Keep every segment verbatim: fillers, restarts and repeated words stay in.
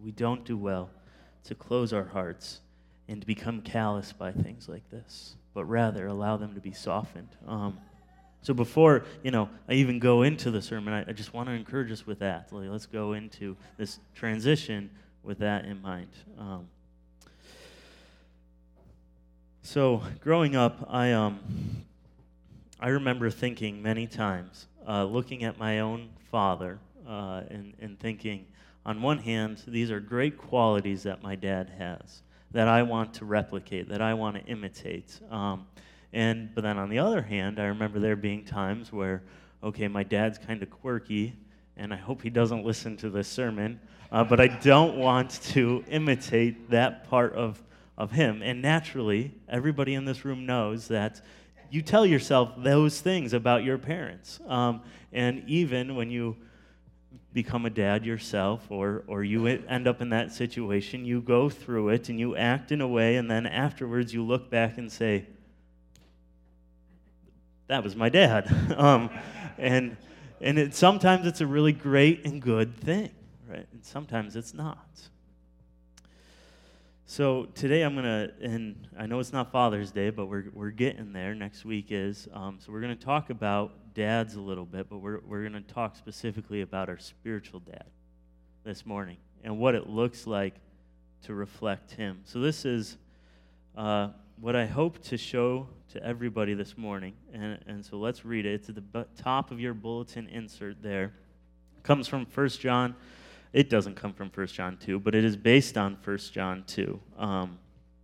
we don't do well to close our hearts and to become callous by things like this, but rather allow them to be softened. Um, so before, you know, I even go into the sermon, I, I just want to encourage us with that. Like, let's go into this transition with that in mind. Um, so growing up, I um, I remember thinking many times, uh, looking at my own father uh, and, and thinking, on one hand, these are great qualities that my dad has that I want to replicate, that I want to imitate. Um, and but then on the other hand, I remember there being times where, okay, my dad's kind of quirky, and I hope he doesn't listen to this sermon, uh, but I don't want to imitate that part of, of him. And naturally, everybody in this room knows that you tell yourself those things about your parents. Um, and even when you become a dad yourself, or or you end up in that situation, you go through it and you act in a way, and then afterwards you look back and say, that was my dad. um, and and it, sometimes it's a really great and good thing, right? And sometimes it's not. So today I'm gonna, and I know it's not Father's Day, but we're we're getting there. Next week is, um, so we're gonna talk about dads a little bit, but we're we're gonna talk specifically about our spiritual dad this morning and what it looks like to reflect him. So this is uh, what I hope to show to everybody this morning, and and so let's read it. It's at the bu- top of your bulletin insert there. It comes from First John. It doesn't come from First John two, but it is based on First John two. Um,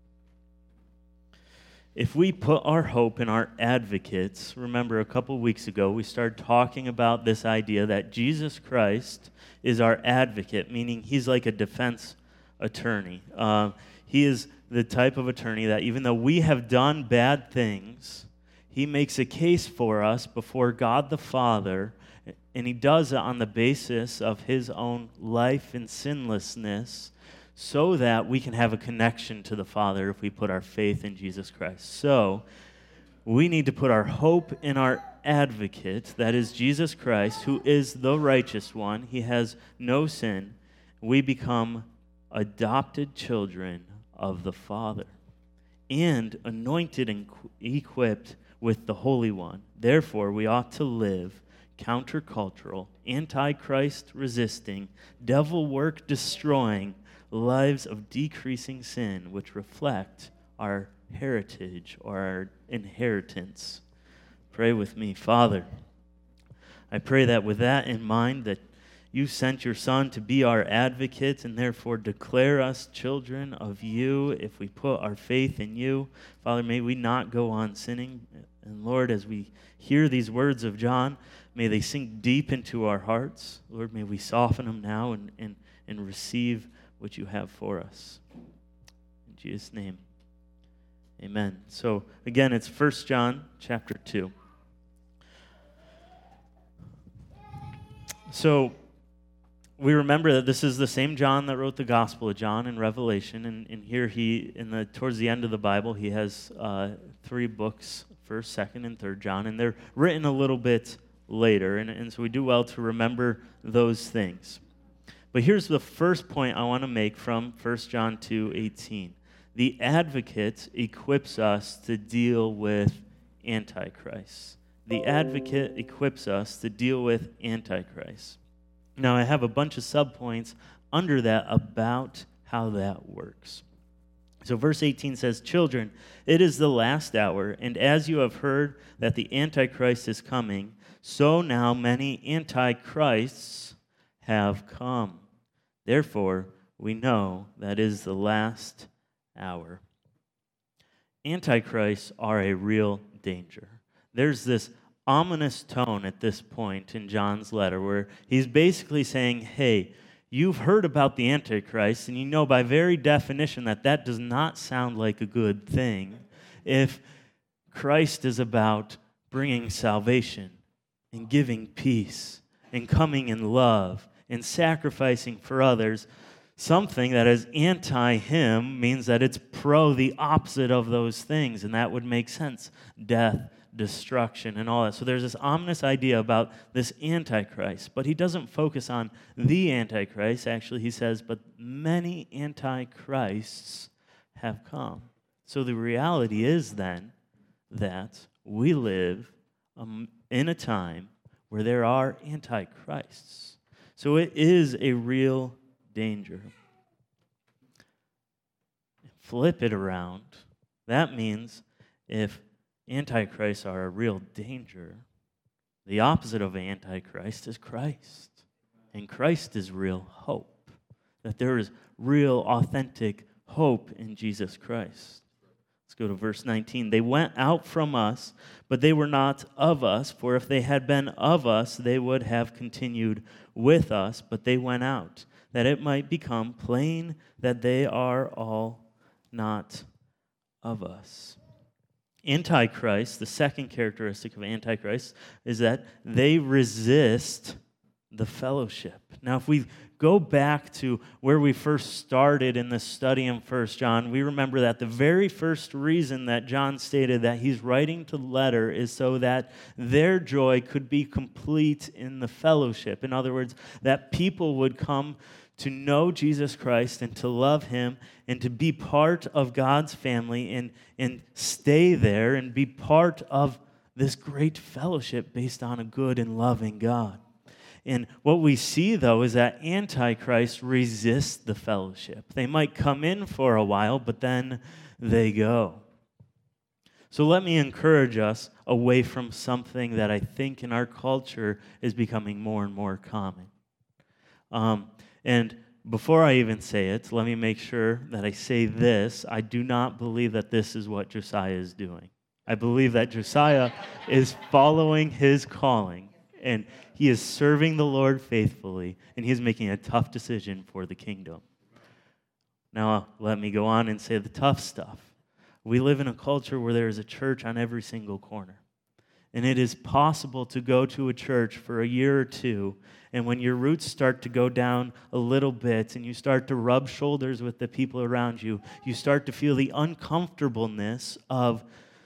if we put our hope in our advocates, remember a couple weeks ago we started talking about this idea that Jesus Christ is our advocate, meaning he's like a defense attorney. Uh, he is the type of attorney that even though we have done bad things, he makes a case for us before God the Father. And he does it on the basis of his own life and sinlessness so that we can have a connection to the Father if we put our faith in Jesus Christ. So we need to put our hope in our advocate, that is Jesus Christ, who is the righteous one. He has no sin. We become adopted children of the Father and anointed and equipped with the Holy One. Therefore, we ought to live countercultural, anti-Christ resisting, devil work destroying lives of decreasing sin, which reflect our heritage or our inheritance. Pray with me. Father, I pray that with that in mind, that you sent your Son to be our advocate and therefore declare us children of you if we put our faith in you. Father, may we not go on sinning. And Lord, as we hear these words of John, may they sink deep into our hearts. Lord, may we soften them now and, and, and receive what you have for us. In Jesus' name, amen. So again, it's First John chapter two. So we remember that this is the same John that wrote the Gospel of John in Revelation, and, and here he, in the towards the end of the Bible, he has uh, three books, First, Second, and Third John, and they're written a little bit later, and, and so we do well to remember those things. But here's the first point I want to make from First John two eighteen. The advocate equips us to deal with Antichrist. The advocate equips us to deal with Antichrist. Now, I have a bunch of subpoints under that about how that works. So verse eighteen says, "Children, it is the last hour, and as you have heard that the Antichrist is coming, so now many Antichrists have come. Therefore, we know that it is the last hour." Antichrists are a real danger. There's this ominous tone at this point in John's letter where he's basically saying, hey, you've heard about the Antichrist, and you know by very definition that that does not sound like a good thing if Christ is about bringing salvation and giving peace and coming in love and sacrificing for others. Something that is anti-him means that it's pro the opposite of those things, and that would make sense. Death, destruction and all that. So there's this ominous idea about this Antichrist, but he doesn't focus on the Antichrist. Actually, he says, but many Antichrists have come. So the reality is then that we live um, in a time where there are Antichrists. So it is a real danger. Flip it around. That means if Antichrists are a real danger, the opposite of Antichrist is Christ. And Christ is real hope. That there is real, authentic hope in Jesus Christ. Let's go to verse nineteen. They went out from us, but they were not of us, for if they had been of us, they would have continued with us, but they went out, that it might become plain that they are all not of us. Antichrist, the second characteristic of Antichrist, is that they resist the fellowship. Now, if we go back to where we first started in this study in First John, we remember that the very first reason that John stated that he's writing to the letter is so that their joy could be complete in the fellowship. In other words, that people would come to know Jesus Christ and to love him and to be part of God's family and, and stay there and be part of this great fellowship based on a good and loving God. And what we see, though, is that Antichrist resists the fellowship. They might come in for a while, but then they go. So let me encourage us away from something that I think in our culture is becoming more and more common. Um, and before I even say it, let me make sure that I say this. I do not believe that this is what Josiah is doing. I believe that Josiah is following his calling, and he is serving the Lord faithfully, and he is making a tough decision for the kingdom. Now, let me go on and say the tough stuff. We live in a culture where there is a church on every single corner. And it is possible to go to a church for a year or two, and when your roots start to go down a little bit and you start to rub shoulders with the people around you, you start to feel the uncomfortableness of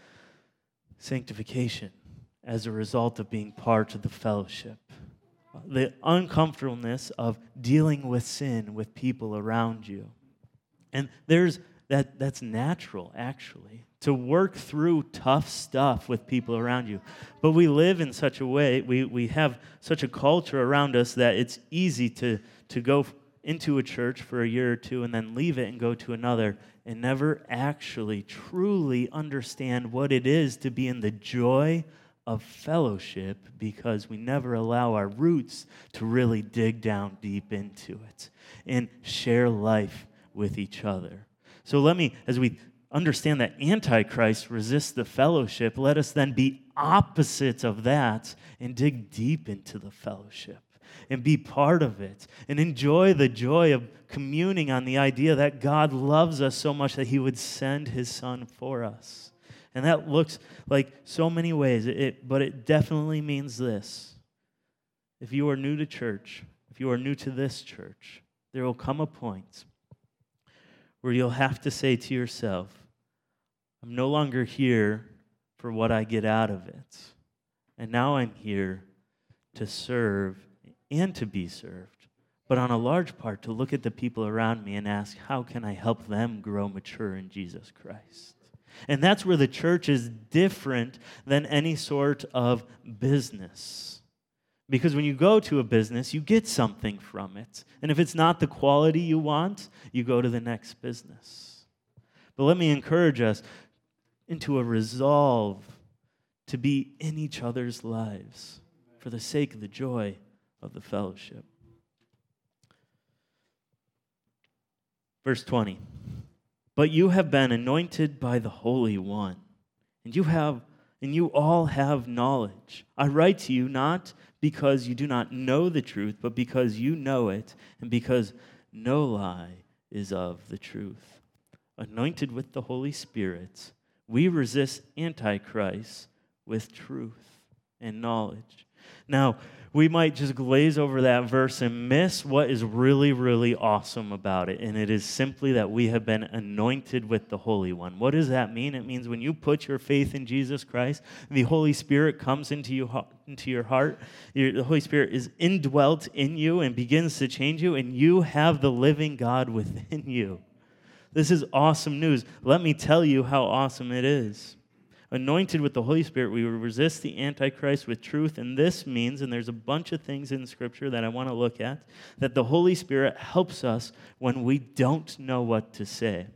sanctification as a result of being part of the fellowship. The uncomfortableness of dealing with sin with people around you. And there's that that's natural, actually, to work through tough stuff with people around you. But we live in such a way, we, we have such a culture around us that it's easy to, to go into a church for a year or two and then leave it and go to another and never actually truly understand what it is to be in the joy of fellowship, because we never allow our roots to really dig down deep into it and share life with each other. So let me, as we understand that Antichrist resists the fellowship, let us then be opposites of that and dig deep into the fellowship and be part of it and enjoy the joy of communing on the idea that God loves us so much that he would send his son for us. And that looks like so many ways, it, it, but it definitely means this. If you are new to church, if you are new to this church, there will come a point where you'll have to say to yourself, I'm no longer here for what I get out of it. And now I'm here to serve and to be served. But on a large part, to look at the people around me and ask, how can I help them grow mature in Jesus Christ? And that's where the church is different than any sort of business. Because when you go to a business, you get something from it. And if it's not the quality you want, you go to the next business. But let me encourage us into a resolve to be in each other's lives for the sake of the joy of the fellowship. Verse twenty. But you have been anointed by the Holy One, and you have and you all have knowledge. I write to you not because you do not know the truth, but because you know it, and because no lie is of the truth. Anointed with the Holy Spirit, we resist Antichrist with truth and knowledge. Now, we might just glaze over that verse and miss what is really, really awesome about it. And it is simply that we have been anointed with the Holy One. What does that mean? It means when you put your faith in Jesus Christ, the Holy Spirit comes into you, into your heart. Your, the Holy Spirit is indwelt in you and begins to change you, and you have the living God within you. This is awesome news. Let me tell you how awesome it is. Anointed with the Holy Spirit, we will resist the Antichrist with truth, and this means, and there's a bunch of things in Scripture that I want to look at, that the Holy Spirit helps us when we don't know what to say.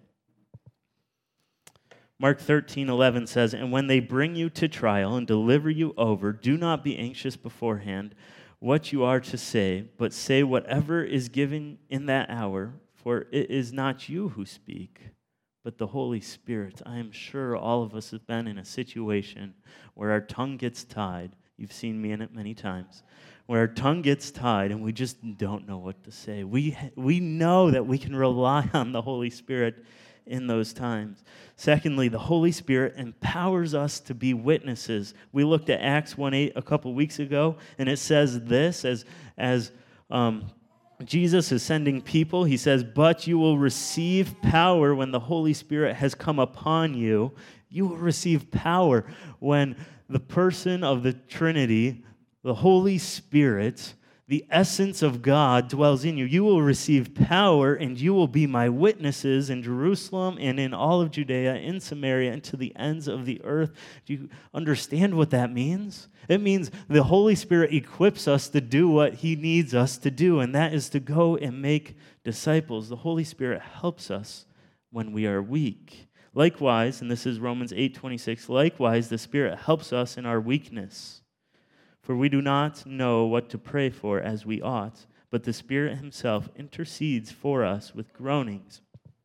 Mark thirteen eleven says, "And when they bring you to trial and deliver you over, do not be anxious beforehand what you are to say, but say whatever is given in that hour, for it is not you who speak, but the Holy Spirit." I am sure all of us have been in a situation where our tongue gets tied. You've seen me in it many times. Where our tongue gets tied and we just don't know what to say. We, we know that we can rely on the Holy Spirit in those times. Secondly, the Holy Spirit empowers us to be witnesses. We looked at Acts one eight a couple weeks ago, and it says this as, as um, Jesus is sending people. He says, "But you will receive power when the Holy Spirit has come upon you." You will receive power when the person of the Trinity, the Holy Spirit, the essence of God dwells in you. You will receive power, and you will be my witnesses in Jerusalem and in all of Judea, in Samaria, and to the ends of the earth. Do you understand what that means? It means the Holy Spirit equips us to do what He needs us to do, and that is to go and make disciples. The Holy Spirit helps us when we are weak. Likewise, and this is Romans eight twenty-six, likewise, the Spirit helps us in our weakness. For we do not know what to pray for as we ought, but the Spirit Himself intercedes for us with groanings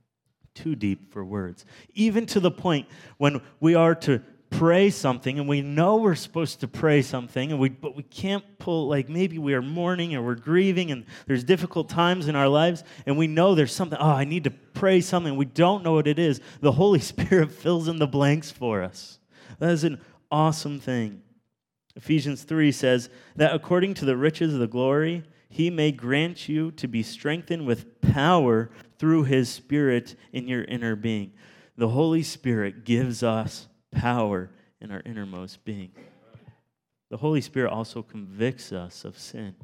too deep for words. Even to the point when we are to pray something, and we know we're supposed to pray something, and we but we can't pull, like maybe we are mourning or we're grieving, and there's difficult times in our lives, and we know there's something, oh, I need to pray something. We don't know what it is. The Holy Spirit fills in the blanks for us. That is an awesome thing. Ephesians three says that according to the riches of the glory, He may grant you to be strengthened with power through His Spirit in your inner being. The Holy Spirit gives us power in our innermost being. The Holy Spirit also convicts us of sin.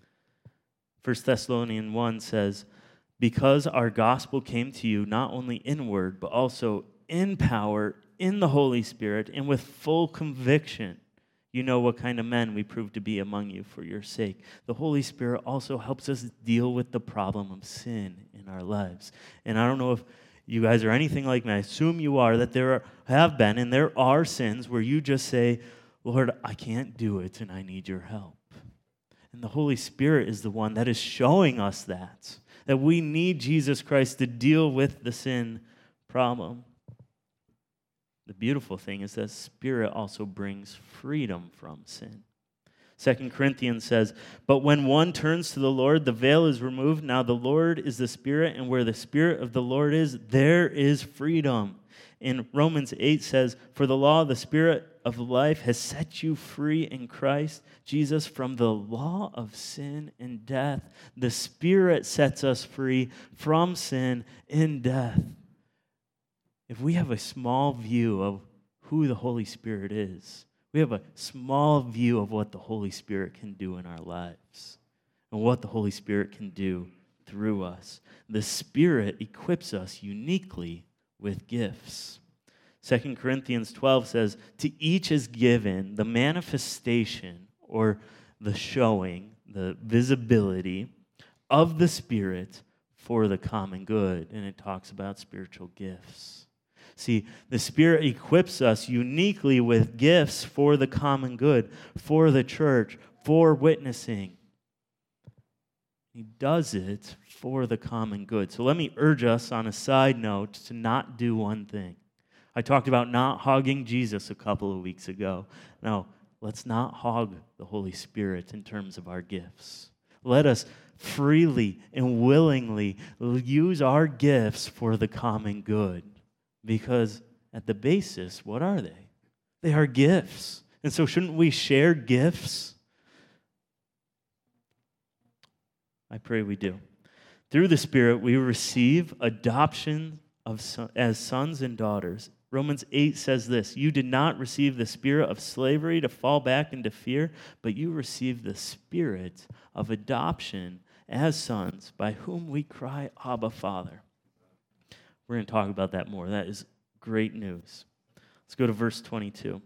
First Thessalonians one says, "Because our gospel came to you not only in word, but also in power, in the Holy Spirit, and with full conviction. You know what kind of men we prove to be among you for your sake." The Holy Spirit also helps us deal with the problem of sin in our lives. And I don't know if you guys are anything like me. I assume you are, that there are, have been and there are sins where you just say, "Lord, I can't do it and I need your help." And the Holy Spirit is the one that is showing us that, that we need Jesus Christ to deal with the sin problem. The beautiful thing is that Spirit also brings freedom from sin. Second Corinthians says, "But when one turns to the Lord, the veil is removed. Now the Lord is the Spirit, and where the Spirit of the Lord is, there is freedom." And Romans eight says, "For the law of the Spirit of life has set you free in Christ Jesus from the law of sin and death." The Spirit sets us free from sin and death. If we have a small view of who the Holy Spirit is, we have a small view of what the Holy Spirit can do in our lives and what the Holy Spirit can do through us. The Spirit equips us uniquely with gifts. Second Corinthians twelve says, "To each is given the manifestation," or the showing, the visibility of the Spirit for the common good. And it talks about spiritual gifts. See, the Spirit equips us uniquely with gifts for the common good, for the church, for witnessing. He does it for the common good. So let me urge us on a side note to not do one thing. I talked about not hogging Jesus a couple of weeks ago. No, let's not hog the Holy Spirit in terms of our gifts. Let us freely and willingly use our gifts for the common good. Because at the basis, what are they? They are gifts. And so shouldn't we share gifts? I pray we do. Through the Spirit, we receive adoption of son, as sons and daughters. Romans eight says this, you did not receive the spirit of slavery to fall back into fear, but you received the spirit of adoption as sons, by whom we cry, Abba, Father. We're going to talk about that more. That is great news. Let's go to verse twenty-two.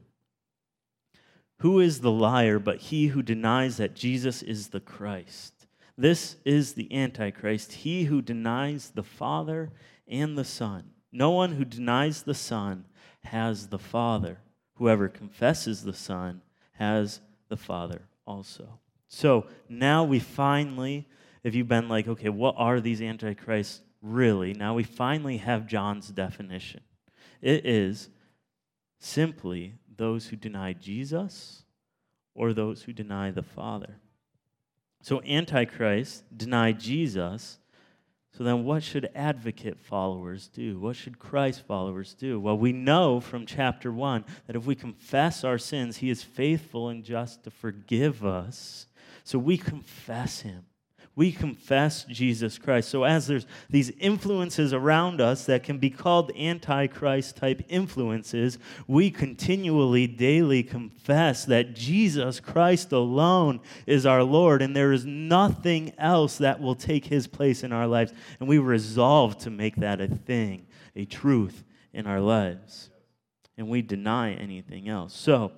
Who is the liar but he who denies that Jesus is the Christ? This is the Antichrist, he who denies the Father and the Son. No one who denies the Son has the Father. Whoever confesses the Son has the Father also. So now we finally, if you've been like, okay, what are these antichrists really? Now we finally have John's definition. It is simply those who deny Jesus or those who deny the Father. So antichrists deny Jesus. So then what should advocate followers do? What should Christ followers do? Well, we know from chapter one that if we confess our sins, he is faithful and just to forgive us. So we confess him. We confess Jesus Christ. So as there's these influences around us that can be called antichrist type influences, we continually, daily confess that Jesus Christ alone is our Lord, and there is nothing else that will take his place in our lives. And we resolve to make that a thing, a truth in our lives. And we deny anything else. So,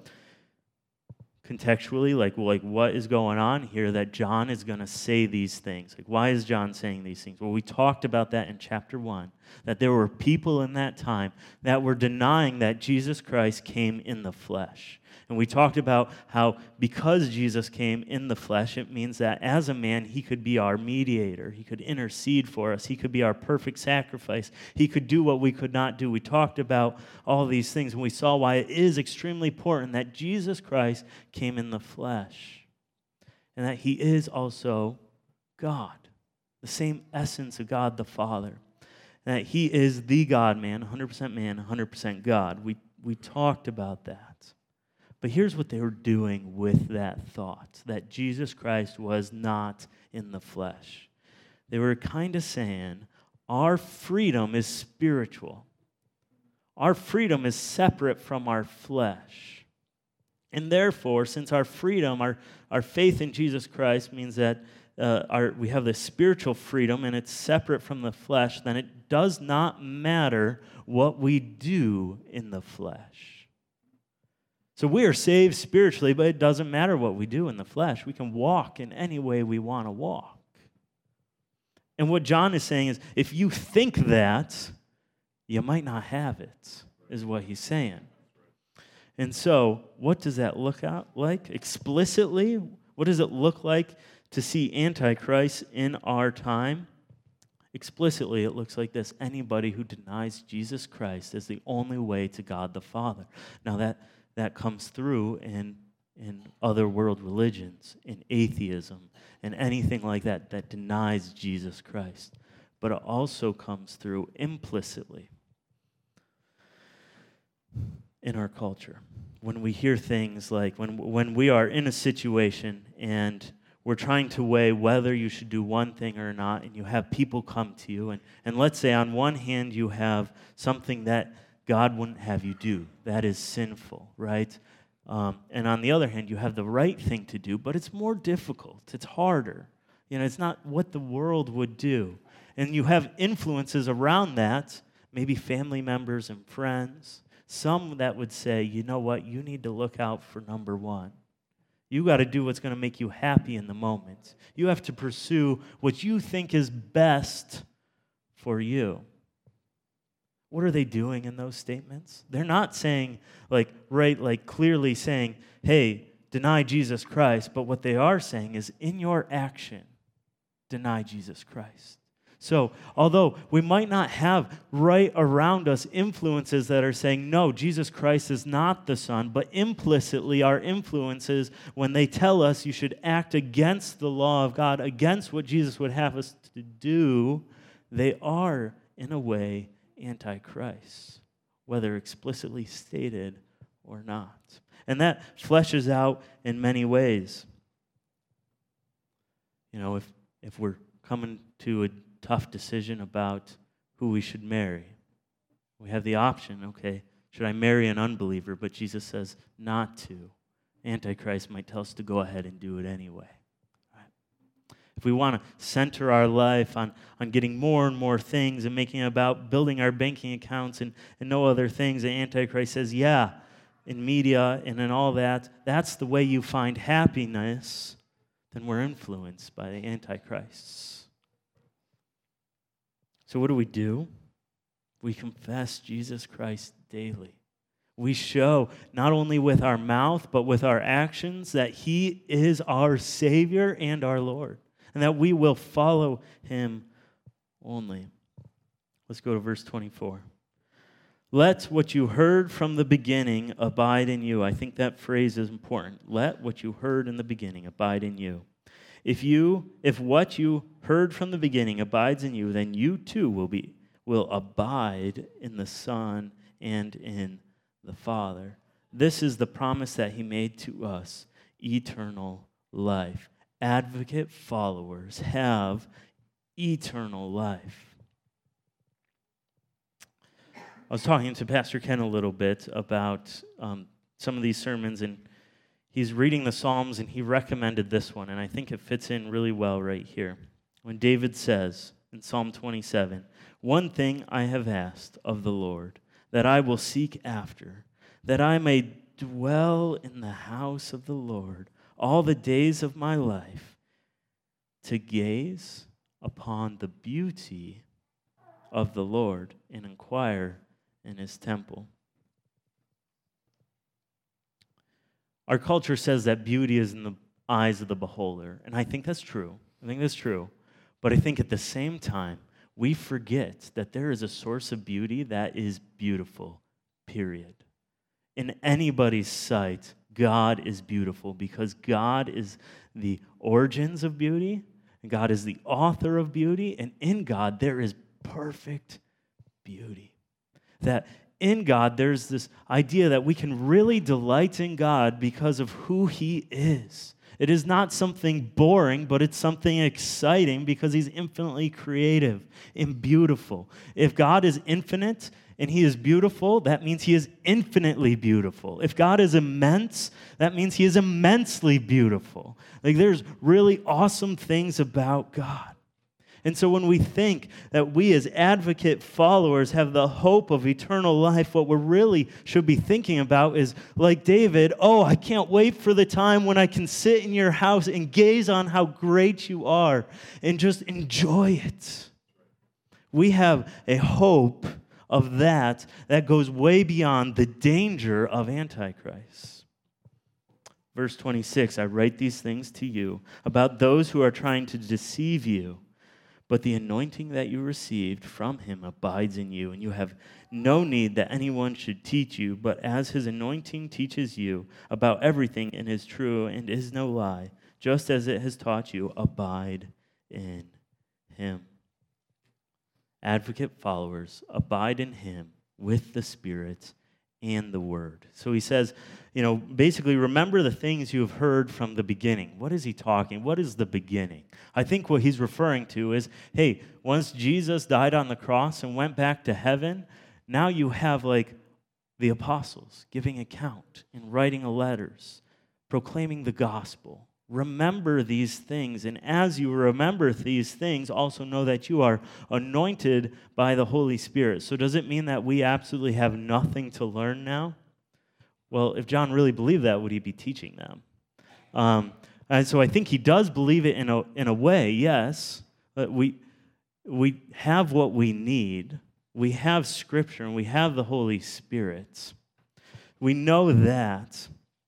contextually, like, like what is going on here that John is going to say these things? Like, why is John saying these things? Well, we talked about that in chapter one, that there were people in that time that were denying that Jesus Christ came in the flesh. And we talked about how because Jesus came in the flesh, it means that as a man, he could be our mediator. He could intercede for us. He could be our perfect sacrifice. He could do what we could not do. We talked about all these things, and we saw why it is extremely important that Jesus Christ came in the flesh, and that he is also God, the same essence of God the Father, and that he is the God-man, one hundred percent man, one hundred percent God. We, we talked about that. But here's what they were doing with that thought, that Jesus Christ was not in the flesh. They were kind of saying, our freedom is spiritual. Our freedom is separate from our flesh. And therefore, since our freedom, our, our faith in Jesus Christ means that uh, our, we have this spiritual freedom and it's separate from the flesh, then it does not matter what we do in the flesh. So we are saved spiritually, but it doesn't matter what we do in the flesh. We can walk in any way we want to walk. And what John is saying is, if you think that, you might not have it, is what he's saying. And so, what does that look out like explicitly? What does it look like to see Antichrist in our time? Explicitly, it looks like this: anybody who denies Jesus Christ as the only way to God the Father. Now, that That comes through in, in other world religions, in atheism, and anything like that that denies Jesus Christ. But it also comes through implicitly in our culture. When we hear things like, when, when we are in a situation and we're trying to weigh whether you should do one thing or not, and you have people come to you, and, and let's say on one hand you have something that God wouldn't have you do. That is sinful, right? Um, and on the other hand, you have the right thing to do, but it's more difficult. It's harder. You know, it's not what the world would do. And you have influences around that, maybe family members and friends, some that would say, you know what, you need to look out for number one. You got to do what's going to make you happy in the moment. You have to pursue what you think is best for you. What are they doing in those statements? They're not saying, like, right, like clearly saying, hey, deny Jesus Christ, but what they are saying is, in your action, deny Jesus Christ. So, although we might not have right around us influences that are saying, no, Jesus Christ is not the Son, but implicitly our influences, when they tell us you should act against the law of God, against what Jesus would have us to do, they are, in a way, Antichrist, whether explicitly stated or not. And that fleshes out in many ways. You know, if if we're coming to a tough decision about who we should marry. We have the option, okay, should I marry an unbeliever? But Jesus says not to. Antichrist might tell us to go ahead and do it anyway. Right? If we want to center our life on, on getting more and more things and making it about building our banking accounts and, and no other things, the Antichrist says, yeah, in media and in all that, that's the way you find happiness, then we're influenced by the Antichrists. So what do we do? We confess Jesus Christ daily. We show, not only with our mouth, but with our actions, that He is our Savior and our Lord, and that we will follow Him only. Let's go to verse twenty-four. Let what you heard from the beginning abide in you. I think that phrase is important. Let what you heard in the beginning abide in you. If you, if what you heard from the beginning abides in you, then you too will be will abide in the Son and in the Father. This is the promise that He made to us, eternal life. Advocate followers have eternal life. I was talking to Pastor Ken a little bit about um, some of these sermons, and he's reading the Psalms, and he recommended this one, and I think it fits in really well right here. When David says in Psalm twenty-seven, one thing I have asked of the Lord, that I will seek after, that I may dwell in the house of the Lord all the days of my life, to gaze upon the beauty of the Lord and inquire in His temple. Our culture says that beauty is in the eyes of the beholder, and I think that's true. I think that's true. But I think at the same time, we forget that there is a source of beauty that is beautiful, period. In anybody's sight, God is beautiful because God is the origins of beauty, and God is the author of beauty, and in God there is perfect beauty. That in God there's this idea that we can really delight in God because of who He is. It is not something boring, but it's something exciting because He's infinitely creative and beautiful. If God is infinite and He is beautiful, that means He is infinitely beautiful. If God is immense, that means He is immensely beautiful. Like, there's really awesome things about God. And so when we think that we as advocate followers have the hope of eternal life, what we really should be thinking about is, like David, oh, I can't wait for the time when I can sit in your house and gaze on how great you are and just enjoy it. We have a hope of that that goes way beyond the danger of Antichrist. Verse twenty-six, I write these things to you about those who are trying to deceive you. But the anointing that you received from Him abides in you, and you have no need that anyone should teach you, but as His anointing teaches you about everything and is true and is no lie, just as it has taught you, abide in Him. Advocate followers, abide in Him with the Spirit and the Word. So he says, you know, basically remember the things you have heard from the beginning. What is he talking? What is the beginning? I think what he's referring to is, hey, once Jesus died on the cross and went back to heaven, now you have like the apostles giving account and writing letters, proclaiming the gospel. Remember these things, and as you remember these things, also know that you are anointed by the Holy Spirit. So does it mean that we absolutely have nothing to learn now? Well, if John really believed that, would he be teaching them? Um, and so I think he does believe it in a in a way, yes. But we we have what we need. We have Scripture, and we have the Holy Spirit. We know that.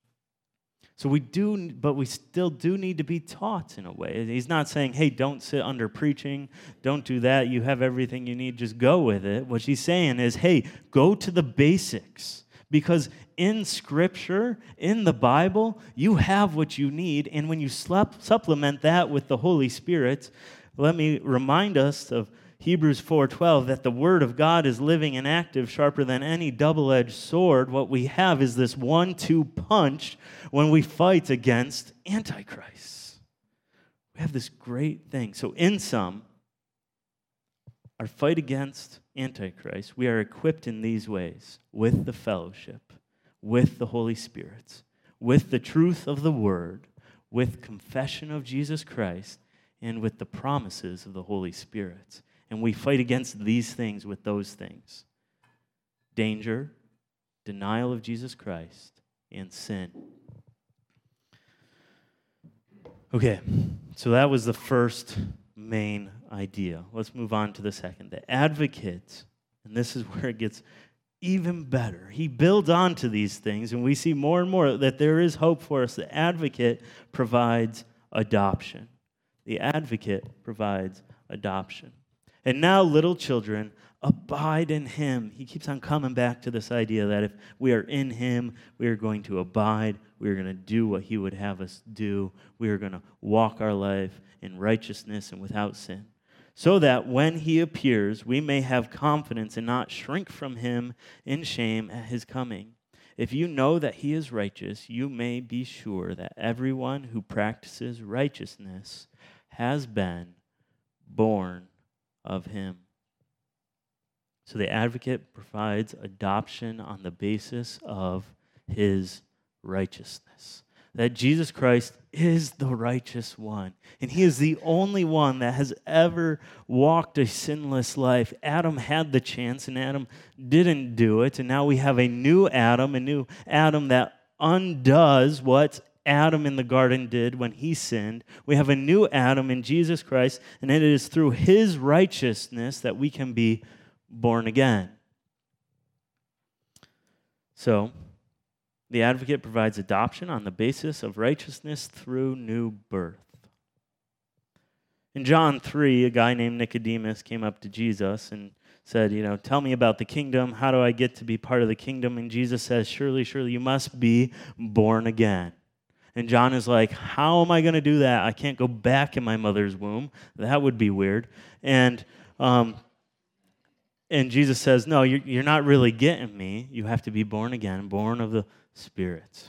So we do, but we still do need to be taught in a way. He's not saying, hey, don't sit under preaching. Don't do that. You have everything you need. Just go with it. What he's saying is, hey, go to the basics. Because in Scripture, in the Bible, you have what you need. And when you supplement that with the Holy Spirit, let me remind us of Hebrews four twelve, that the Word of God is living and active, sharper than any double-edged sword. What we have is this one two punch when we fight against Antichrist. We have this great thing. So in sum, our fight against Antichrist, we are equipped in these ways with the fellowship, with the Holy Spirit, with the truth of the Word, with confession of Jesus Christ, and with the promises of the Holy Spirit. And we fight against these things with those things: danger, denial of Jesus Christ, and sin. Okay, so that was the first main idea. Let's move on to the second. The advocate, and this is where it gets even better. He builds on to these things, and we see more and more that there is hope for us. The advocate provides adoption. The advocate provides adoption. And now, little children, abide in him. He keeps on coming back to this idea that if we are in him, we are going to abide. We are going to do what he would have us do. We are going to walk our life in righteousness and without sin, so that when he appears, we may have confidence and not shrink from him in shame at his coming. If you know that he is righteous, you may be sure that everyone who practices righteousness has been born of him. So the advocate provides adoption on the basis of his righteousness. That Jesus Christ is the righteous one. And he is the only one that has ever walked a sinless life. Adam had the chance, and Adam didn't do it. And now we have a new Adam, a new Adam that undoes what Adam in the garden did when he sinned. We have a new Adam in Jesus Christ, and it is through his righteousness that we can be born again. So, the advocate provides adoption on the basis of righteousness through new birth. In John three, a guy named Nicodemus came up to Jesus and said, you know, tell me about the kingdom. How do I get to be part of the kingdom? And Jesus says, surely, surely, you must be born again. And John is like, how am I going to do that? I can't go back in my mother's womb. That would be weird. And um, and Jesus says, no, you're, you're not really getting me. You have to be born again, born of the Spirit.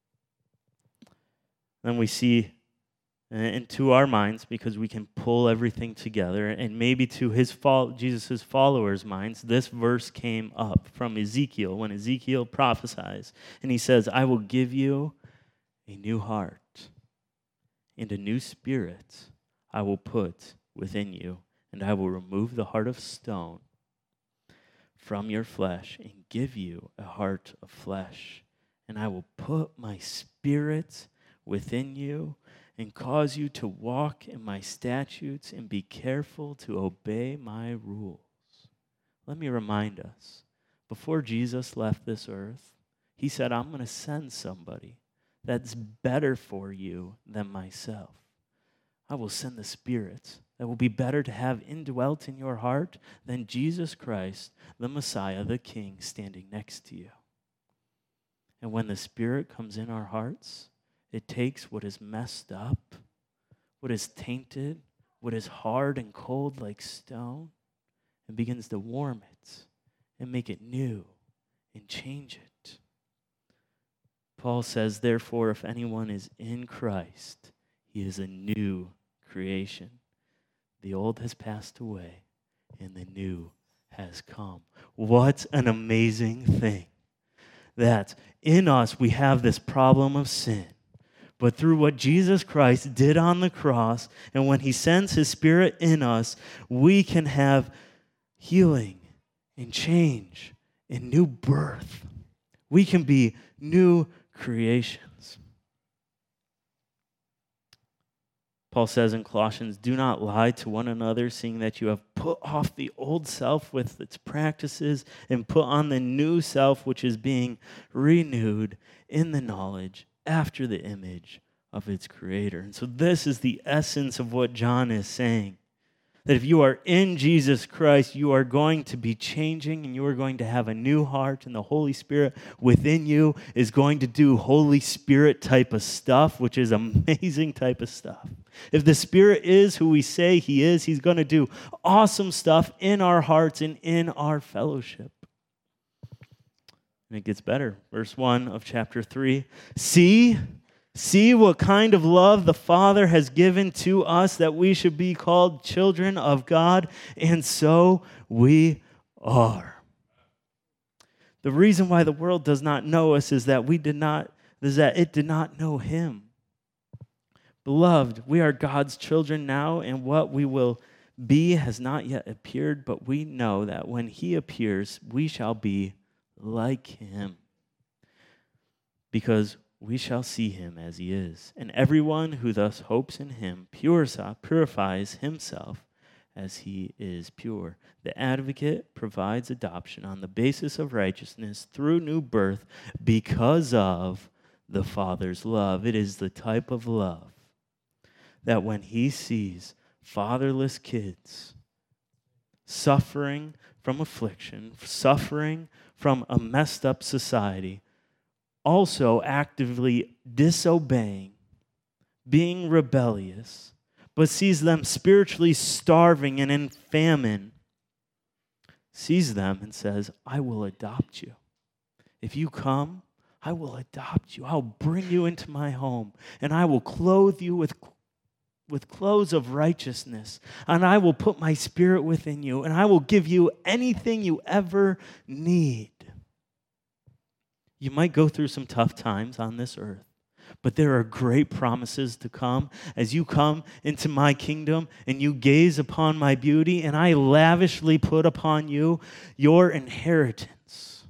Then we see into our minds, because we can pull everything together, and maybe to his fol- Jesus' followers' minds, this verse came up from Ezekiel, when Ezekiel prophesies, and he says, I will give you a new heart, and a new spirit I will put within you, and I will remove the heart of stone from your flesh and give you a heart of flesh. And I will put my spirit within you and cause you to walk in my statutes and be careful to obey my rules. Let me remind us, before Jesus left this earth, he said, I'm going to send somebody that's better for you than myself. I will send the Spirit that will be better to have indwelt in your heart than Jesus Christ, the Messiah, the King, standing next to you. And when the Spirit comes in our hearts, it takes what is messed up, what is tainted, what is hard and cold like stone, and begins to warm it and make it new and change it. Paul says, therefore, if anyone is in Christ, he is a new creation. The old has passed away, and the new has come. What an amazing thing. That in us we have this problem of sin. But through what Jesus Christ did on the cross, and when he sends his Spirit in us, we can have healing and change and new birth. We can be new creations. Paul says in Colossians, do not lie to one another, seeing that you have put off the old self with its practices and put on the new self, which is being renewed in the knowledge after the image of its creator. And so this is the essence of what John is saying. That if you are in Jesus Christ, you are going to be changing, and you are going to have a new heart, and the Holy Spirit within you is going to do Holy Spirit type of stuff, which is amazing type of stuff. If the Spirit is who we say he is, he's going to do awesome stuff in our hearts and in our fellowship. And it gets better. Verse one of chapter three, see, See what kind of love the Father has given to us that we should be called children of God, and so we are. The reason why the world does not know us is that we did not, is that it did not know him. Beloved, we are God's children now, and what we will be has not yet appeared, but we know that when he appears, we shall be like him, because we shall see him as he is. And everyone who thus hopes in him purifies himself as he is pure. The advocate provides adoption on the basis of righteousness through new birth because of the Father's love. It is the type of love that when he sees fatherless kids suffering from affliction, suffering from a messed up society, also actively disobeying, being rebellious, but sees them spiritually starving and in famine, sees them and says, I will adopt you. If you come, I will adopt you. I'll bring you into my home, and I will clothe you with with clothes of righteousness, and I will put my spirit within you, and I will give you anything you ever need. You might go through some tough times on this earth, but there are great promises to come as you come into my kingdom and you gaze upon my beauty, and I lavishly put upon you your inheritance.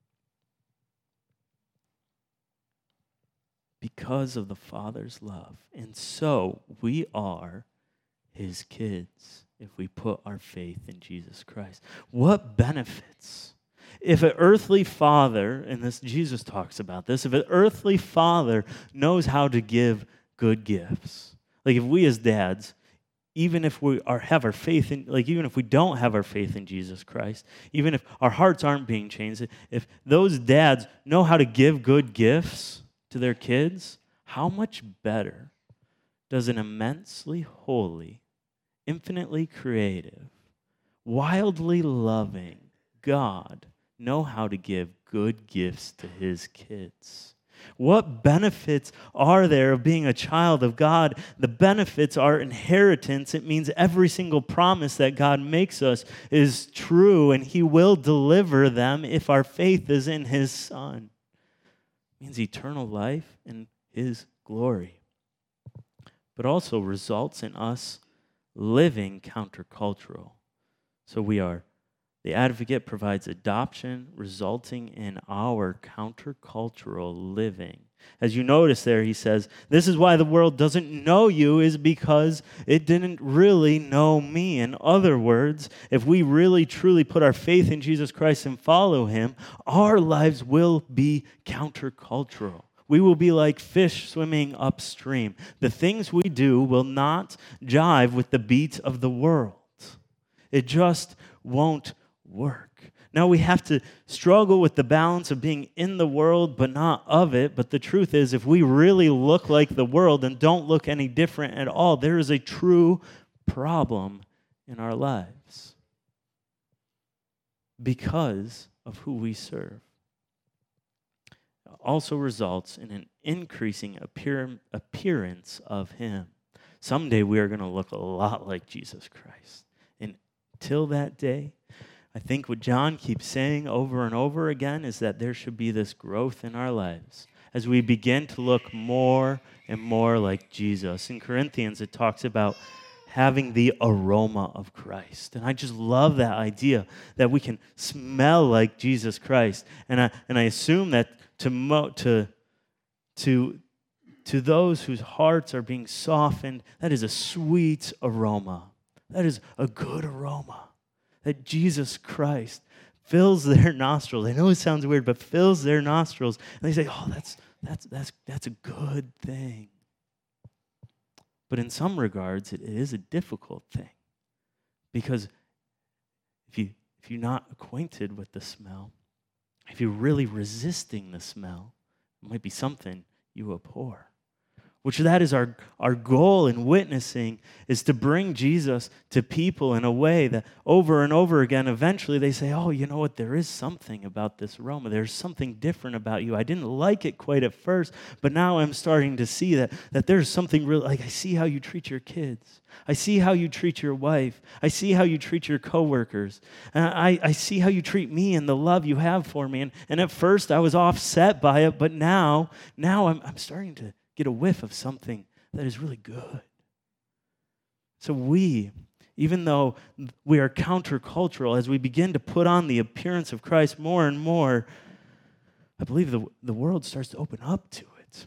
Because of the Father's love. And so we are his kids if we put our faith in Jesus Christ. What benefits? If an earthly father, and this Jesus talks about this, if an earthly father knows how to give good gifts, like if we as dads, even if we are have our faith in, like even if we don't have our faith in Jesus Christ, even if our hearts aren't being changed, if those dads know how to give good gifts to their kids, how much better does an immensely holy, infinitely creative, wildly loving God know how to give good gifts to his kids? What benefits are there of being a child of God? The benefits are inheritance. It means every single promise that God makes us is true, and he will deliver them if our faith is in his Son. It means eternal life and his glory, but also results in us living countercultural. So we are, the advocate provides adoption, resulting in our countercultural living. As you notice there, he says, this is why the world doesn't know you, is because it didn't really know me. In other words, if we really truly put our faith in Jesus Christ and follow him, our lives will be countercultural. We will be like fish swimming upstream. The things we do will not jive with the beats of the world. It just won't work. Now we have to struggle with the balance of being in the world but not of it. But the truth is, if we really look like the world and don't look any different at all, there is a true problem in our lives because of who we serve. It also results in an increasing appear- appearance of him. Someday we are going to look a lot like Jesus Christ. And until that day, I think what John keeps saying over and over again is that there should be this growth in our lives as we begin to look more and more like Jesus. In Corinthians, it talks about having the aroma of Christ. And I just love that idea that we can smell like Jesus Christ. And I, and I assume that to, mo- to, to, to those whose hearts are being softened, that is a sweet aroma. That is a good aroma. That Jesus Christ fills their nostrils. I know it sounds weird, but fills their nostrils. And they say, oh, that's that's that's that's a good thing. But in some regards, it, it is a difficult thing. Because if you if you're not acquainted with the smell, if you're really resisting the smell, it might be something you abhor. which that is our, our goal in witnessing, is to bring Jesus to people in a way that over and over again, eventually they say, oh, you know what, there is something about this Roma. There's something different about you. I didn't like it quite at first, but now I'm starting to see that, that there's something real. Like, I see how you treat your kids. I see how you treat your wife. I see how you treat your coworkers. And I, I see how you treat me and the love you have for me. And, and at first I was offset by it, but now, now I'm, I'm starting to get a whiff of something that is really good. So we, even though we are countercultural, as we begin to put on the appearance of Christ more and more, I believe the, the world starts to open up to it.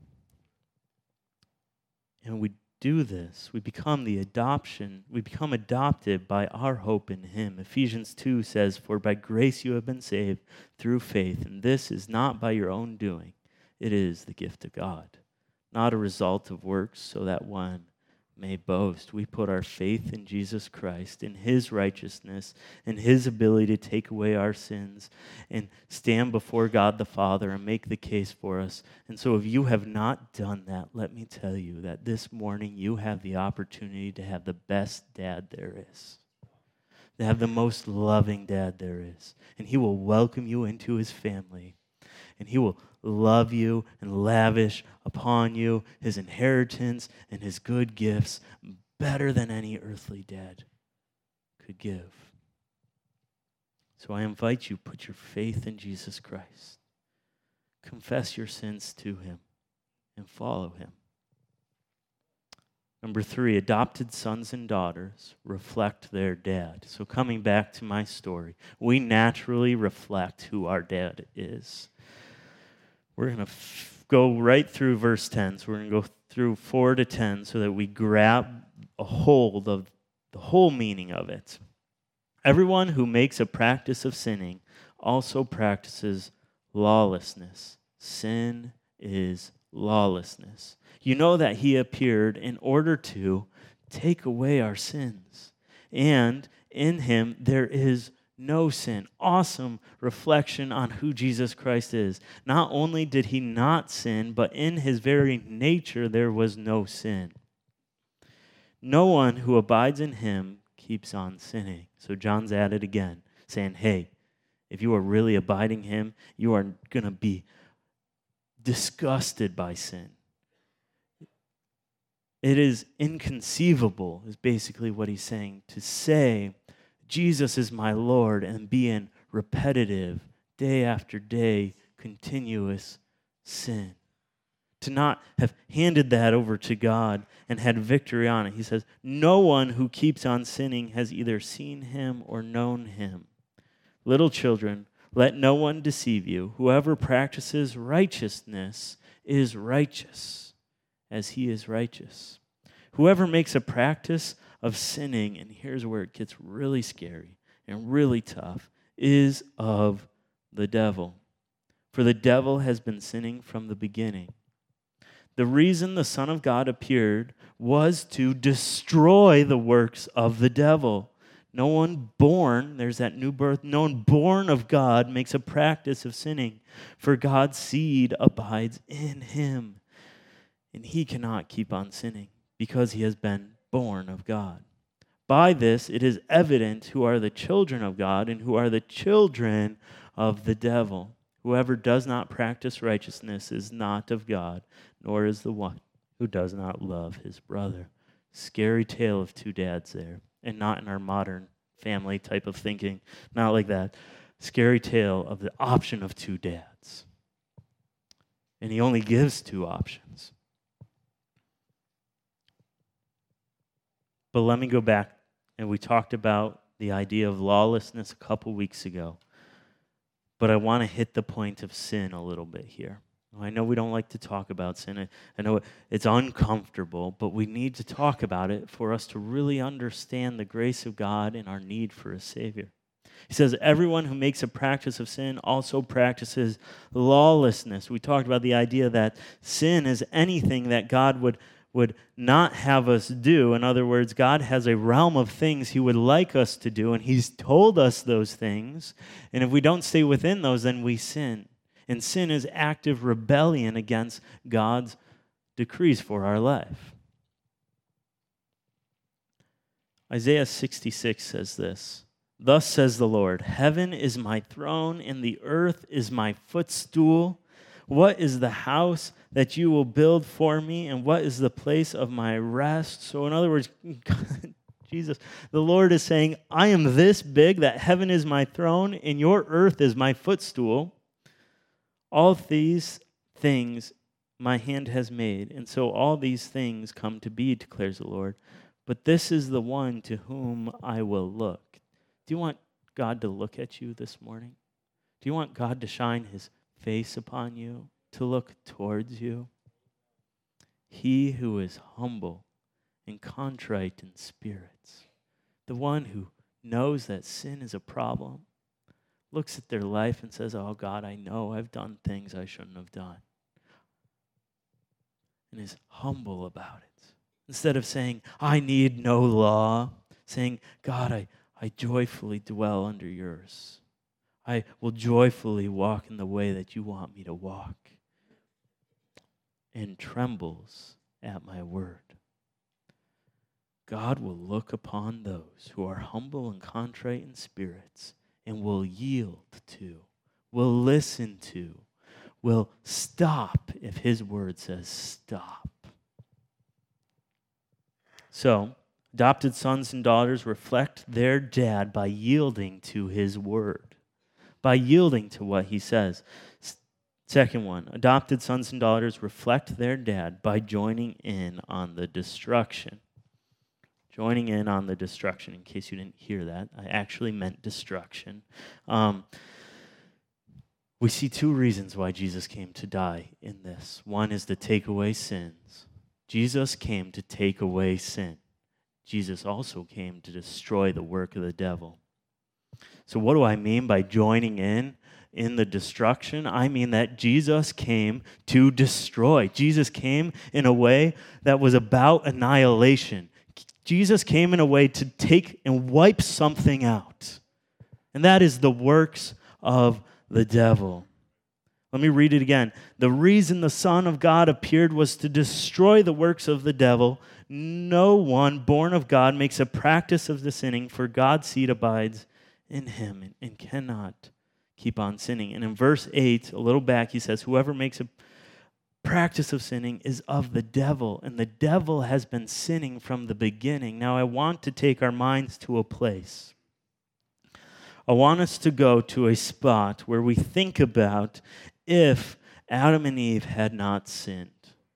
And we do this. We become the adoption. We become adopted by our hope in Him. Ephesians two says, "For by grace you have been saved through faith, and this is not by your own doing. It is the gift of God, not a result of works, so that one may boast." We put our faith in Jesus Christ, in His righteousness, in His ability to take away our sins and stand before God the Father and make the case for us. And so if you have not done that, let me tell you that this morning you have the opportunity to have the best dad there is, to have the most loving dad there is. And He will welcome you into His family, and He will love you and lavish upon you His inheritance and His good gifts better than any earthly dad could give. So I invite you, put your faith in Jesus Christ. Confess your sins to Him and follow Him. Number three, adopted sons and daughters reflect their dad. So coming back to my story, we naturally reflect who our dad is. We're going to f- go right through verse ten. So we're going to go through four to ten so that we grab a hold of the whole meaning of it. Everyone who makes a practice of sinning also practices lawlessness. Sin is lawlessness. You know that He appeared in order to take away our sins, and in Him there is no sin. Awesome reflection on who Jesus Christ is. Not only did He not sin, but in His very nature there was no sin. No one who abides in Him keeps on sinning. So John's at it again, saying, hey, if you are really abiding Him, you are going to be disgusted by sin. It is inconceivable, is basically what he's saying, to say, Jesus is my Lord, and be in repetitive, day after day, continuous sin. To not have handed that over to God and had victory on it. He says, no one who keeps on sinning has either seen Him or known Him. Little children, let no one deceive you. Whoever practices righteousness is righteous, as He is righteous. Whoever makes a practice of sinning, and here's where it gets really scary and really tough, is of the devil. For the devil has been sinning from the beginning. The reason the Son of God appeared was to destroy the works of the devil. No one born, there's that new birth, no one born of God makes a practice of sinning, for God's seed abides in him, and he cannot keep on sinning because he has been born of God. By this it is evident who are the children of God and who are the children of the devil. Whoever does not practice righteousness is not of God, nor is the one who does not love his brother. Scary tale of two dads there, and not in our modern family type of thinking, not like that. Scary tale of the option of two dads. And he only gives two options. But let me go back, and we talked about the idea of lawlessness a couple weeks ago. But I want to hit the point of sin a little bit here. I know we don't like to talk about sin. I know it's uncomfortable, but we need to talk about it for us to really understand the grace of God and our need for a Savior. He says, everyone who makes a practice of sin also practices lawlessness. We talked about the idea that sin is anything that God would would not have us do. In other words, God has a realm of things he would like us to do, and he's told us those things. And if we don't stay within those, then we sin. And sin is active rebellion against God's decrees for our life. Isaiah sixty-six says this, "Thus says the Lord, heaven is my throne and the earth is my footstool. What is the house that you will build for me, and what is the place of my rest?" So in other words, Jesus, the Lord is saying, I am this big that heaven is my throne and your earth is my footstool. All these things my hand has made, and so all these things come to be, declares the Lord. But this is the one to whom I will look. Do you want God to look at you this morning? Do you want God to shine his face upon you, to look towards you? He who is humble and contrite in spirits, the one who knows that sin is a problem, looks at their life and says, oh God, I know I've done things I shouldn't have done, and is humble about it. Instead of saying, I need no law, saying, God, I, I joyfully dwell under yours. I will joyfully walk in the way that you want me to walk, and trembles at my word. God will look upon those who are humble and contrite in spirits and will yield to, will listen to, will stop if his word says stop. So, adopted sons and daughters reflect their dad by yielding to his word, by yielding to what he says. Second one, adopted sons and daughters reflect their dad by joining in on the destruction. Joining in on the destruction, in case you didn't hear that. I actually meant destruction. Um, we see two reasons why Jesus came to die in this. One is to take away sins. Jesus came to take away sin. Jesus also came to destroy the work of the devil. So what do I mean by joining in in the destruction? I mean that Jesus came to destroy. Jesus came in a way that was about annihilation. Jesus came in a way to take and wipe something out. And that is the works of the devil. Let me read it again. The reason the Son of God appeared was to destroy the works of the devil. No one born of God makes a practice of the sinning, for God's seed abides in him and, and cannot keep on sinning. And in verse eight, a little back, he says, whoever makes a practice of sinning is of the devil, and the devil has been sinning from the beginning. Now, I want to take our minds to a place. I want us to go to a spot where we think about if Adam and Eve had not sinned.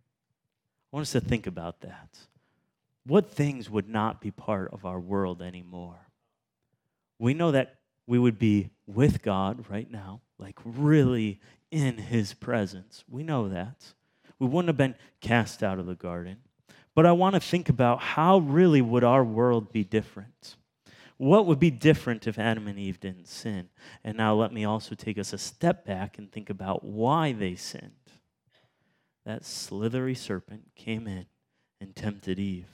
I want us to think about that. What things would not be part of our world anymore? We know that we would be with God right now, like really in his presence. We know that. We wouldn't have been cast out of the garden. But I want to think about how really would our world be different? What would be different if Adam and Eve didn't sin? And now let me also take us a step back and think about why they sinned. That slithery serpent came in and tempted Eve.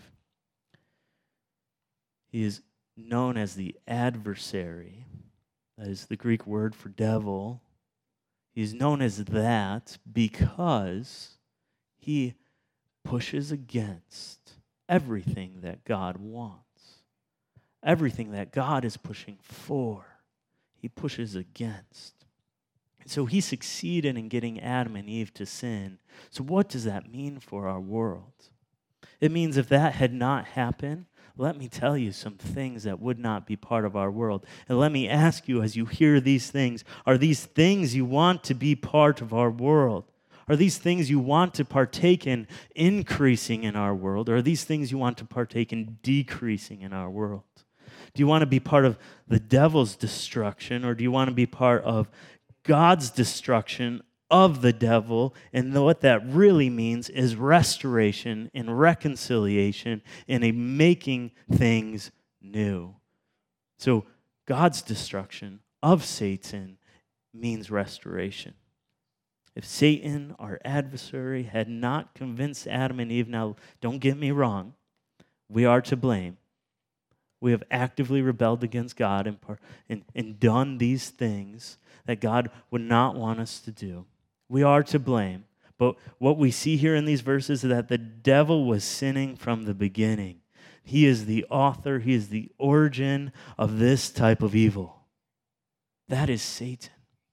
He is known as the adversary. That is the Greek word for devil. He's known as that because he pushes against everything that God wants. Everything that God is pushing for, he pushes against. So he succeeded in getting Adam and Eve to sin. So what does that mean for our world? It means if that had not happened, let me tell you some things that would not be part of our world. And let me ask you, as you hear these things, are these things you want to be part of our world? Are these things you want to partake in increasing in our world? Or are these things you want to partake in decreasing in our world? Do you want to be part of the devil's destruction, or do you want to be part of God's destruction of the devil? And what that really means is restoration and reconciliation and a making things new. So God's destruction of Satan means restoration. If Satan, our adversary, had not convinced Adam and Eve, now don't get me wrong, we are to blame. We have actively rebelled against God and, and, and done these things that God would not want us to do. We are to blame. But what we see here in these verses is that the devil was sinning from the beginning. He is the author, he is the origin of this type of evil. That is Satan.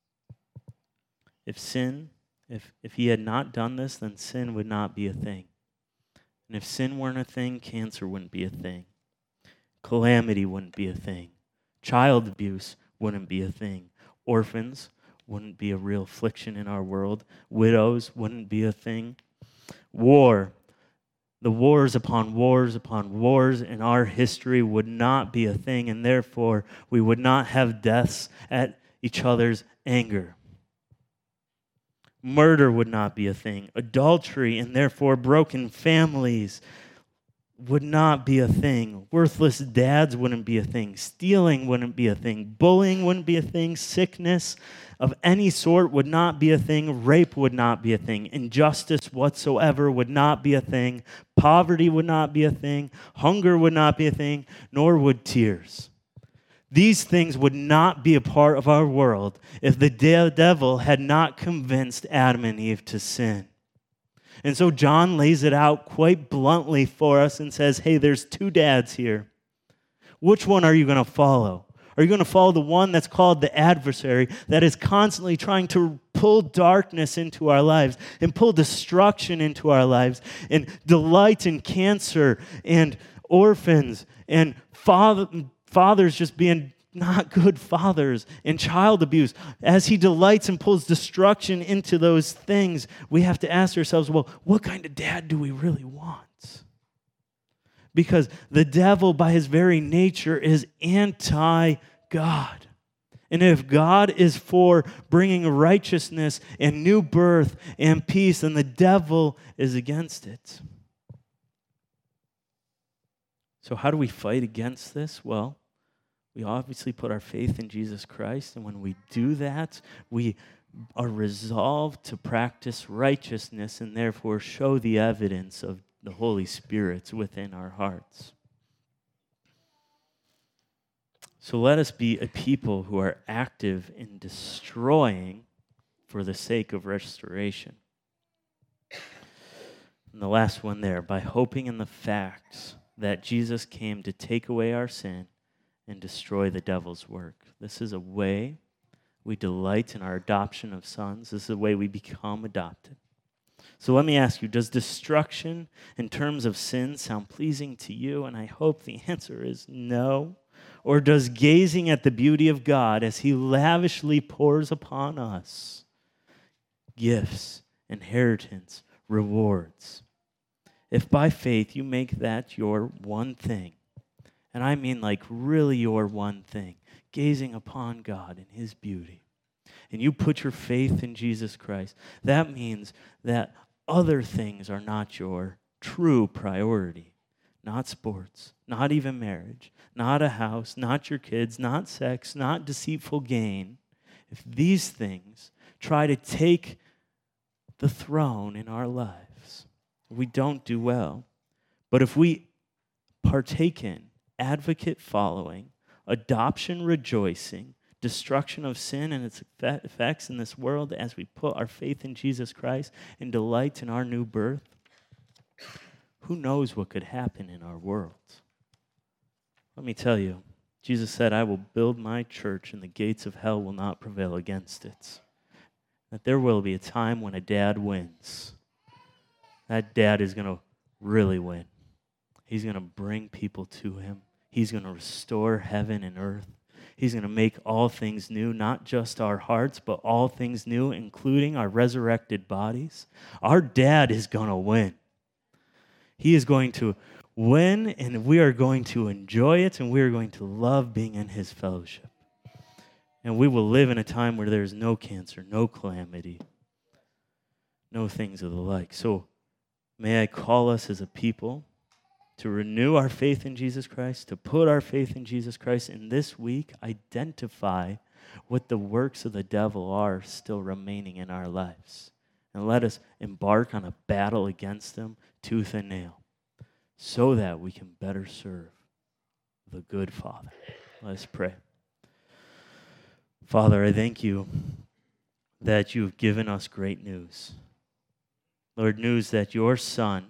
If sin, if, if he had not done this, then sin would not be a thing. And if sin weren't a thing, cancer wouldn't be a thing. Calamity wouldn't be a thing. Child abuse wouldn't be a thing. Orphans wouldn't be a real affliction in our world. Widows wouldn't be a thing. War, the wars upon wars upon wars in our history would not be a thing, and therefore we would not have deaths at each other's anger. Murder would not be a thing. Adultery and therefore broken families would not be a thing. Worthless dads wouldn't be a thing. Stealing wouldn't be a thing. Bullying wouldn't be a thing. Sickness of any sort would not be a thing. Rape would not be a thing. Injustice whatsoever would not be a thing. Poverty would not be a thing. Hunger would not be a thing, nor would tears. These things would not be a part of our world if the de- devil had not convinced Adam and Eve to sin. And so John lays it out quite bluntly for us and says, hey, there's two dads here. Which one are you going to follow? Are you going to follow the one that's called the adversary, that is constantly trying to pull darkness into our lives and pull destruction into our lives and delight in cancer and orphans and father, fathers just being not good fathers and child abuse? As he delights and pulls destruction into those things, we have to ask ourselves, well, what kind of dad do we really want? Because the devil, by his very nature, is anti-God. And if God is for bringing righteousness and new birth and peace, then the devil is against it. So how do we fight against this? Well, we obviously put our faith in Jesus Christ, and when we do that, we are resolved to practice righteousness and therefore show the evidence of the Holy Spirit within our hearts. So let us be a people who are active in destroying for the sake of restoration. And the last one there, by hoping in the facts that Jesus came to take away our sin and destroy the devil's work. This is a way we delight in our adoption of sons. This is a way we become adopted. So let me ask you, does destruction in terms of sin sound pleasing to you? And I hope the answer is no. Or does gazing at the beauty of God as he lavishly pours upon us gifts, inheritance, rewards, if by faith you make that your one thing, and I mean like really your one thing, gazing upon God and his beauty, and you put your faith in Jesus Christ, that means that other things are not your true priority. Not sports, not even marriage, not a house, not your kids, not sex, not deceitful gain. If these things try to take the throne in our lives, we don't do well. But if we partake in advocate following, adoption rejoicing, destruction of sin and its effects in this world as we put our faith in Jesus Christ and delight in our new birth, who knows what could happen in our world? Let me tell you, Jesus said, I will build my church and the gates of hell will not prevail against it. That there will be a time when a dad wins. That dad is going to really win. He's going to bring people to him. He's going to restore heaven and earth. He's going to make all things new, not just our hearts, but all things new, including our resurrected bodies. Our dad is going to win. He is going to win, and we are going to enjoy it, and we are going to love being in his fellowship. And we will live in a time where there is no cancer, no calamity, no things of the like. So may I call us as a people to renew our faith in Jesus Christ, to put our faith in Jesus Christ, and this week identify what the works of the devil are still remaining in our lives. And let us embark on a battle against them tooth and nail so that we can better serve the good Father. Let us pray. Father, I thank you that you've given us great news. Lord, news that your Son,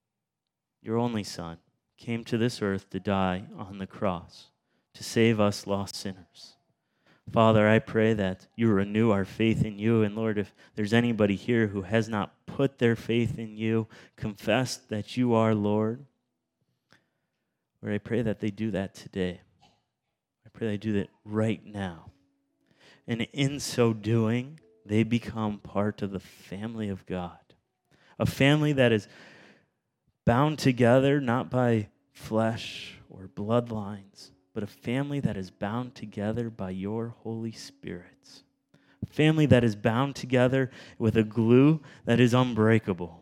your only Son, came to this earth to die on the cross to save us lost sinners. Father, I pray that you renew our faith in you. And Lord, if there's anybody here who has not put their faith in you, confess that you are Lord, Lord, I pray that they do that today. I pray they do that right now. And in so doing, they become part of the family of God. A family that is bound together not by flesh or bloodlines, but a family that is bound together by your Holy Spirit. A family that is bound together with a glue that is unbreakable.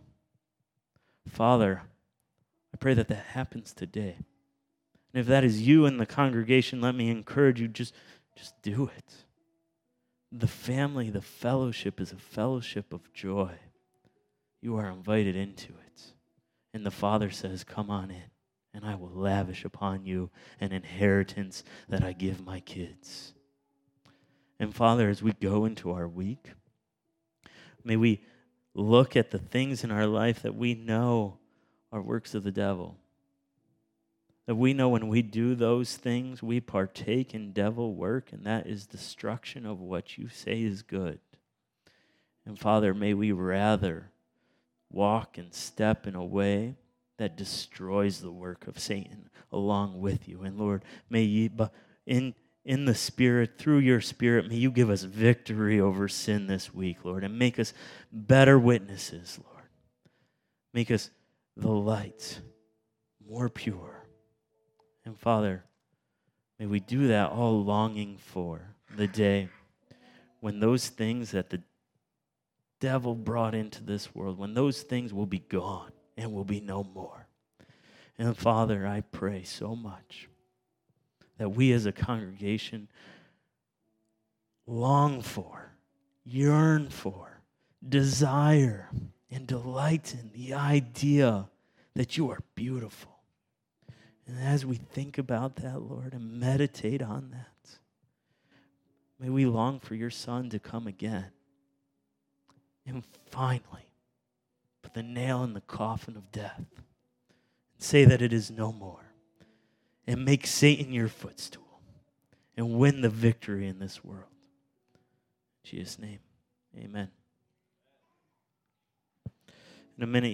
Father, I pray that that happens today. And if that is you in the congregation, let me encourage you, just, just do it. The family, the fellowship is a fellowship of joy. You are invited into it. And the Father says, come on in, and I will lavish upon you an inheritance that I give my kids. And Father, as we go into our week, may we look at the things in our life that we know are works of the devil. That we know when we do those things, we partake in devil work, and that is destruction of what you say is good. And Father, may we rather walk and step in a way that destroys the work of Satan along with you. And Lord, may you, in, in the Spirit, through your Spirit, may you give us victory over sin this week, Lord, and make us better witnesses, Lord. Make us the light, more pure. And Father, may we do that all longing for the day when those things that the devil brought into this world, when those things will be gone and will be no more. And Father, I pray so much that we as a congregation long for, yearn for, desire, and delight in the idea that you are beautiful. And as we think about that, Lord, and meditate on that, may we long for your Son to come again. And finally, put the nail in the coffin of death and say that it is no more. And make Satan your footstool and win the victory in this world. In Jesus' name, amen. In a minute,